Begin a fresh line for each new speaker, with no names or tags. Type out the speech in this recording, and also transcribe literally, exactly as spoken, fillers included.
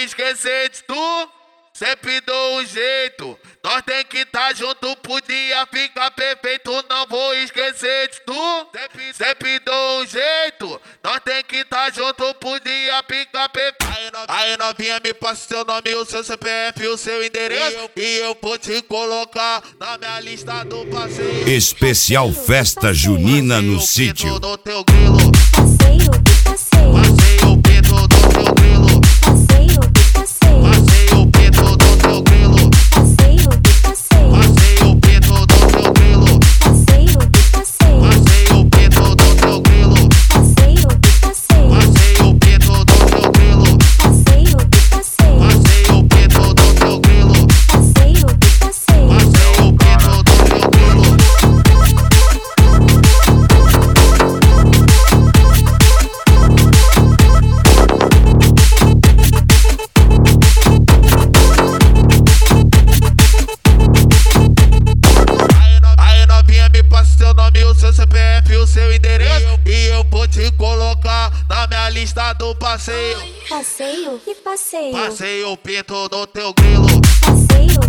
esquecer de tu. Sempre dou um jeito, nós tem que tá junto, podia ficar perfeito, não vou esquecer de tu. Sempre, sempre dou um jeito, nós tem que tá junto, podia ficar perfeito. Aí novinha, me passa seu nome, o seu C P F e o seu endereço, e eu, e eu vou te colocar na minha lista do passeio.
Especial Festa Junina no sítio.
Do teu grilo.
Passeio, que passeio.
Passeio o pinto do teu grilo.
Passeio, que passeio.
Passeio o pinto do teu grilo.
Passeio, que passeio.
Passeio o pinto do teu grilo.
Passeio, que passeio.
Passeio o pinto do teu grilo.
Passeio, que passeio.
Passeio o pinto do teu grilo.
Passeio, que passeio.
Passeio o pinto do teu grilo.
Passeio, que passeio.
Passeio o pinto do teu grilo. Aí novinha, me passa seu nome, o seu C P F e o seu endereço, e eu vou te colocar na minha lista do passeio.
Passeio, que passeio.
Passeio o pinto do teu grilo.
Passeio,